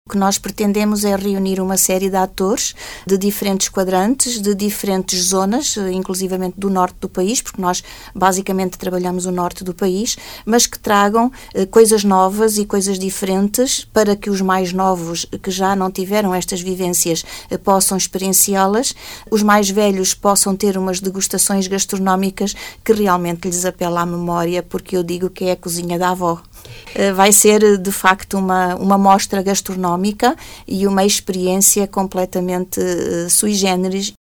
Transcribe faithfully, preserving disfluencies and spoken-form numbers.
O que nós pretendemos é reunir uma série de atores de diferentes quadrantes, de diferentes zonas, inclusivamente do norte do país, porque nós basicamente trabalhamos o norte do país, mas que tragam eh, coisas novas e coisas diferentes para que os mais novos, que já não tiveram estas vivências, eh, possam experienciá-las, os mais velhos possam ter umas degustações gastronómicas que realmente lhes apela à memória, porque eu digo que é a cozinha da avó. Eh, vai ser, de facto, uma, uma mostra gastronómica e uma experiência completamente uh, sui generis.